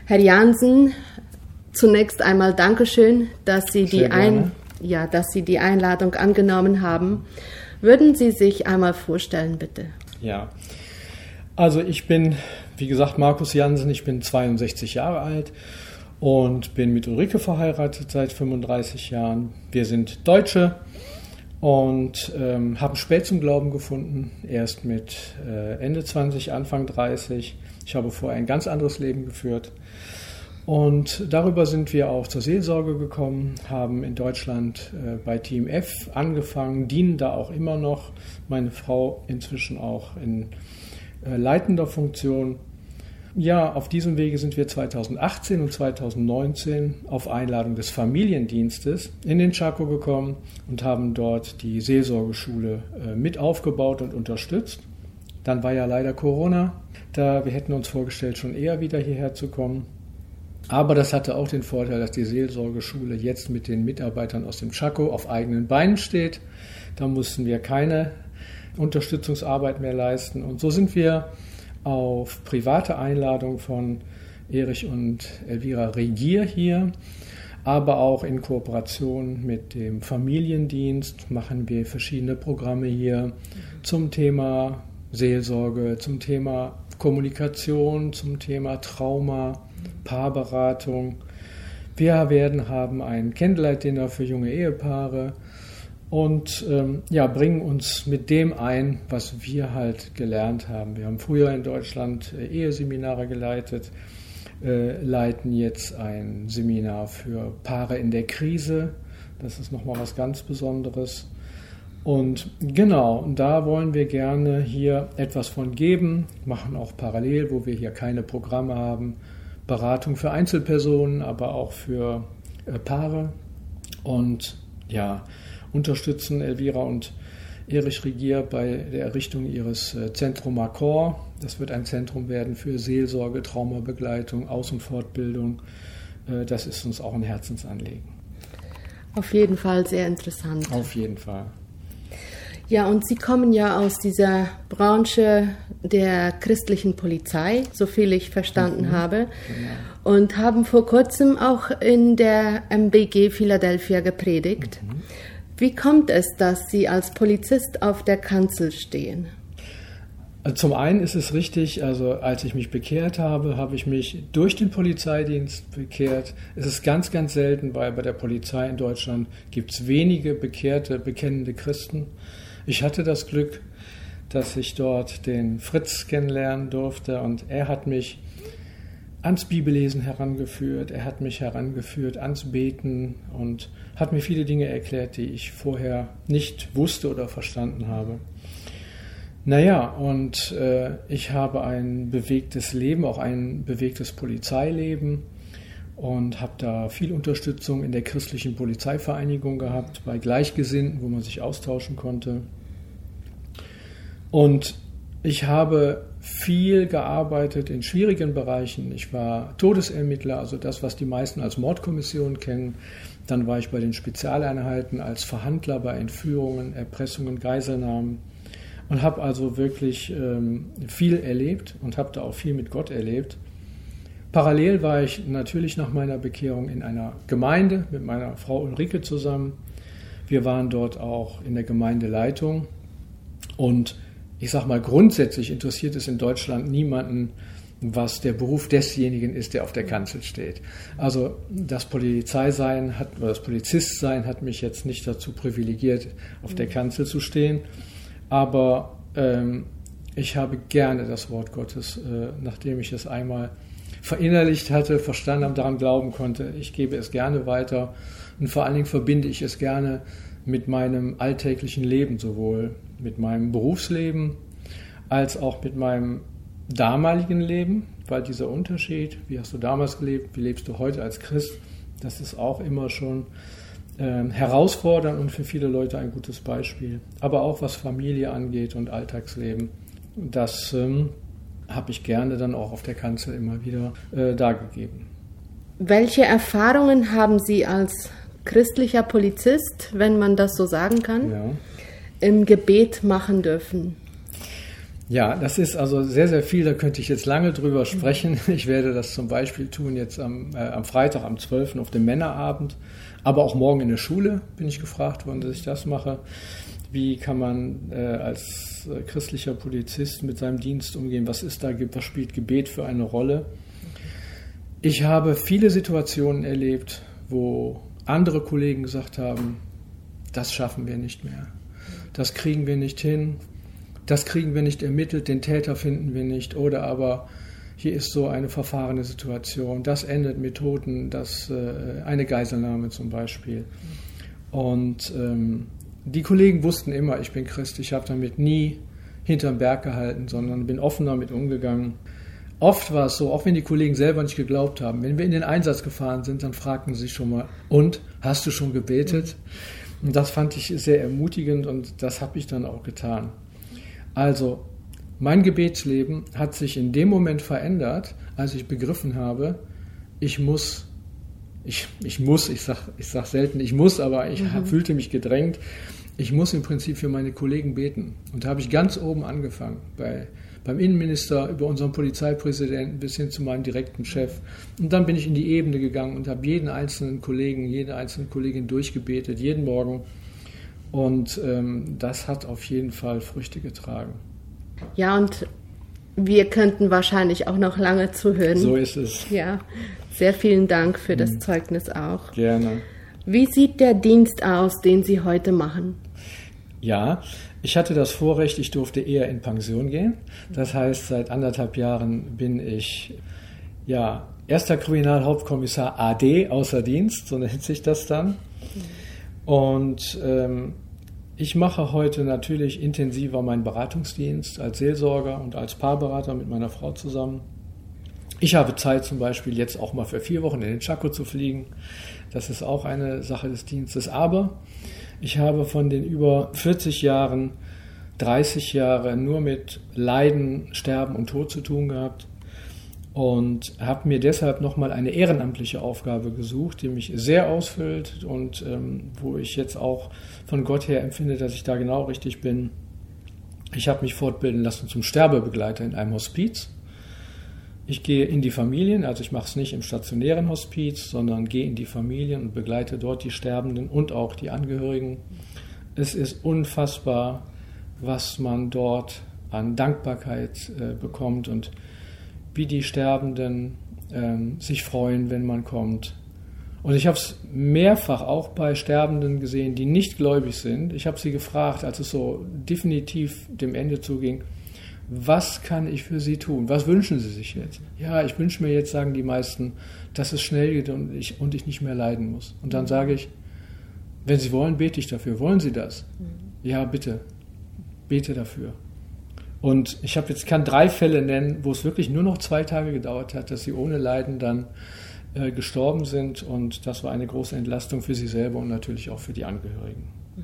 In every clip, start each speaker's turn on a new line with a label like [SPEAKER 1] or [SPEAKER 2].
[SPEAKER 1] Herr Jansen, zunächst einmal Dankeschön, dass Sie die Einladung angenommen haben. Würden Sie sich einmal vorstellen, bitte?
[SPEAKER 2] Ja, also ich bin, wie gesagt, Markus Jansen, ich bin 62 Jahre alt und bin mit Ulrike verheiratet seit 35 Jahren. Wir sind Deutsche und haben spät zum Glauben gefunden, erst mit Ende 20, Anfang 30. Ich habe vorher ein ganz anderes Leben geführt. Und darüber sind wir auch zur Seelsorge gekommen, haben in Deutschland bei Team F angefangen, dienen da auch immer noch. Meine Frau inzwischen auch in leitender Funktion. Ja, auf diesem Wege sind wir 2018 und 2019 auf Einladung des Familiendienstes in den Chaco gekommen und haben dort die Seelsorgeschule mit aufgebaut und unterstützt. Dann war ja leider Corona, wir hätten uns vorgestellt, schon eher wieder hierher zu kommen. Aber das hatte auch den Vorteil, dass die Seelsorgeschule jetzt mit den Mitarbeitern aus dem Chaco auf eigenen Beinen steht. Da mussten wir keine Unterstützungsarbeit mehr leisten. Und so sind wir auf private Einladung von Erich und Elvira Regier hier, aber auch in Kooperation mit dem Familiendienst machen wir verschiedene Programme hier zum Thema Seelsorge, zum Thema Kommunikation, zum Thema Trauma, Paarberatung. Wir haben ein Candlelight-Dinner für junge Ehepaare und bringen uns mit dem ein, was wir halt gelernt haben. Wir haben früher in Deutschland Eheseminare geleitet, leiten jetzt ein Seminar für Paare in der Krise. Das ist nochmal was ganz Besonderes. Und genau, da wollen wir gerne hier etwas von geben, machen auch parallel, wo wir hier keine Programme haben, Beratung für Einzelpersonen, aber auch für Paare und ja, unterstützen Elvira und Erich Regier bei der Errichtung ihres Zentrum Accor. Das wird ein Zentrum werden für Seelsorge, Traumabegleitung, Aus- und Fortbildung. Das ist uns auch ein Herzensanliegen.
[SPEAKER 1] Auf jeden Fall sehr interessant.
[SPEAKER 2] Auf jeden Fall.
[SPEAKER 1] Ja, und Sie kommen ja aus dieser Branche der christlichen Polizei, so viel ich verstanden habe, genau. Und haben vor kurzem auch in der MBG Philadelphia gepredigt. Wie kommt es, dass Sie als Polizist auf der Kanzel stehen?
[SPEAKER 2] Zum einen ist es richtig, also als ich mich bekehrt habe, habe ich mich durch den Polizeidienst bekehrt. Es ist ganz, ganz selten, weil bei der Polizei in Deutschland gibt es wenige bekehrte, bekennende Christen. Ich hatte das Glück, dass ich dort den Fritz kennenlernen durfte und er hat mich ans Bibellesen herangeführt, er hat mich herangeführt ans Beten und hat mir viele Dinge erklärt, die ich vorher nicht wusste oder verstanden habe. Naja, und ich habe ein bewegtes Leben, auch ein bewegtes Polizeileben und habe da viel Unterstützung in der christlichen Polizeivereinigung gehabt, bei Gleichgesinnten, wo man sich austauschen konnte. Und ich habe viel gearbeitet in schwierigen Bereichen. Ich war Todesermittler, also das, was die meisten als Mordkommission kennen. Dann war ich bei den Spezialeinheiten als Verhandler bei Entführungen, Erpressungen, Geiselnahmen und habe also wirklich viel erlebt und habe da auch viel mit Gott erlebt. Parallel war ich natürlich nach meiner Bekehrung in einer Gemeinde mit meiner Frau Ulrike zusammen. Wir waren dort auch in der Gemeindeleitung und ich sage mal, grundsätzlich interessiert es in Deutschland niemanden, was der Beruf desjenigen ist, der auf der Kanzel steht. Also das Polizistsein hat mich jetzt nicht dazu privilegiert, auf der Kanzel zu stehen, aber ich habe gerne das Wort Gottes, nachdem ich es einmal verinnerlicht hatte, verstanden habe, daran glauben konnte. Ich gebe es gerne weiter und vor allen Dingen verbinde ich es gerne mit meinem alltäglichen Leben, sowohl mit meinem Berufsleben als auch mit meinem damaligen Leben, weil dieser Unterschied, wie hast du damals gelebt, wie lebst du heute als Christ, das ist auch immer schon herausfordernd und für viele Leute ein gutes Beispiel. Aber auch was Familie angeht und Alltagsleben, das habe ich gerne dann auch auf der Kanzel immer wieder dargegeben.
[SPEAKER 1] Welche Erfahrungen haben Sie als christlicher Polizist, wenn man das so sagen kann, im Gebet machen dürfen?
[SPEAKER 2] Ja, das ist also sehr, sehr viel, da könnte ich jetzt lange drüber sprechen. Ich werde das zum Beispiel tun jetzt am Freitag, am 12. auf dem Männerabend, aber auch morgen in der Schule bin ich gefragt worden, dass ich das mache. Wie kann man als christlicher Polizist mit seinem Dienst umgehen? Was spielt Gebet für eine Rolle? Ich habe viele Situationen erlebt, wo andere Kollegen gesagt haben, das schaffen wir nicht mehr, das kriegen wir nicht hin, das kriegen wir nicht ermittelt, den Täter finden wir nicht, oder aber hier ist so eine verfahrene Situation, das endet mit Toten, eine Geiselnahme zum Beispiel. Und die Kollegen wussten immer, ich bin Christ, ich habe damit nie hinterm Berg gehalten, sondern bin offen damit umgegangen. Oft war es so, auch wenn die Kollegen selber nicht geglaubt haben, wenn wir in den Einsatz gefahren sind, dann fragten sie schon mal, und, hast du schon gebetet? Und das fand ich sehr ermutigend und das habe ich dann auch getan. Also, mein Gebetsleben hat sich in dem Moment verändert, als ich begriffen habe, ich sag selten ich muss, aber ich fühlte mich gedrängt, ich muss im Prinzip für meine Kollegen beten. Und da habe ich ganz oben angefangen, beim Innenminister, über unseren Polizeipräsidenten bis hin zu meinem direkten Chef. Und dann bin ich in die Ebene gegangen und habe jeden einzelnen Kollegen, jede einzelne Kollegin durchgebetet, jeden Morgen. Und das hat auf jeden Fall Früchte getragen.
[SPEAKER 1] Ja, und wir könnten wahrscheinlich auch noch lange zuhören.
[SPEAKER 2] So ist es.
[SPEAKER 1] Ja, sehr vielen Dank für das Zeugnis auch.
[SPEAKER 2] Gerne.
[SPEAKER 1] Wie sieht der Dienst aus, den Sie heute machen?
[SPEAKER 2] Ja, ich hatte das Vorrecht, ich durfte eher in Pension gehen. Das heißt, seit 1,5 Jahren bin ich erster Kriminalhauptkommissar AD außer Dienst, so nennt sich das dann. Und ich mache heute natürlich intensiver meinen Beratungsdienst als Seelsorger und als Paarberater mit meiner Frau zusammen. Ich habe Zeit zum Beispiel jetzt auch mal für 4 Wochen in den Chaco zu fliegen. Das ist auch eine Sache des Dienstes. Aber ich habe von den über 40 Jahren 30 Jahre nur mit Leiden, Sterben und Tod zu tun gehabt und habe mir deshalb nochmal eine ehrenamtliche Aufgabe gesucht, die mich sehr ausfüllt und wo ich jetzt auch von Gott her empfinde, dass ich da genau richtig bin. Ich habe mich fortbilden lassen zum Sterbebegleiter in einem Hospiz. Ich gehe in die Familien, also ich mache es nicht im stationären Hospiz, sondern gehe in die Familien und begleite dort die Sterbenden und auch die Angehörigen. Es ist unfassbar, was man dort an Dankbarkeit bekommt und wie die Sterbenden sich freuen, wenn man kommt. Und ich habe es mehrfach auch bei Sterbenden gesehen, die nicht gläubig sind. Ich habe sie gefragt, als es so definitiv dem Ende zuging, was kann ich für Sie tun? Was wünschen Sie sich jetzt? Ja, ich wünsche mir jetzt, sagen die meisten, dass es schnell geht und ich nicht mehr leiden muss. Und dann sage ich, wenn Sie wollen, bete ich dafür. Wollen Sie das? Ja, bitte. Bete dafür. Und ich kann 3 Fälle nennen, wo es wirklich nur noch 2 Tage gedauert hat, dass sie ohne Leiden dann gestorben sind. Und das war eine große Entlastung für sie selber und natürlich auch für die Angehörigen.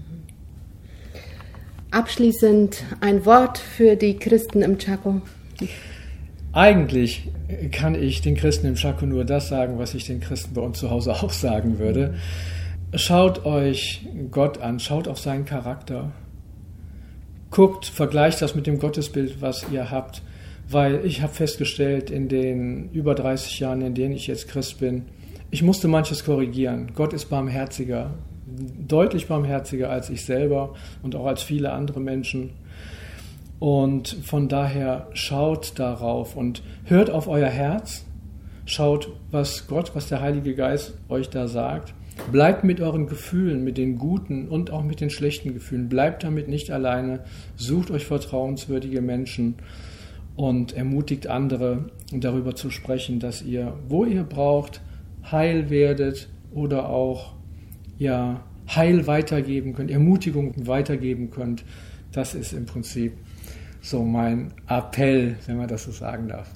[SPEAKER 1] Abschließend ein Wort für die Christen im Chaco.
[SPEAKER 2] Eigentlich kann ich den Christen im Chaco nur das sagen, was ich den Christen bei uns zu Hause auch sagen würde. Schaut euch Gott an, schaut auf seinen Charakter. Guckt, vergleicht das mit dem Gottesbild, was ihr habt. Weil ich habe festgestellt, in den über 30 Jahren, in denen ich jetzt Christ bin, ich musste manches korrigieren. Gott ist barmherziger. Deutlich barmherziger als ich selber und auch als viele andere Menschen. Und von daher schaut darauf und hört auf euer Herz, schaut, was der Heilige Geist euch da sagt. Bleibt mit euren Gefühlen, mit den guten und auch mit den schlechten Gefühlen. Bleibt damit nicht alleine, sucht euch vertrauenswürdige Menschen und ermutigt andere, darüber zu sprechen, dass ihr, wo ihr braucht, heil werdet oder auch Heil weitergeben könnt, Ermutigung weitergeben könnt. Das ist im Prinzip so mein Appell, wenn man das so sagen darf.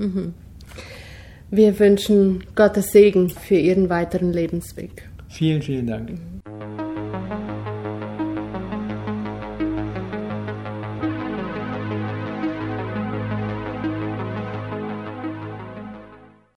[SPEAKER 1] Wir wünschen Gottes Segen für Ihren weiteren Lebensweg.
[SPEAKER 2] Vielen, vielen Dank.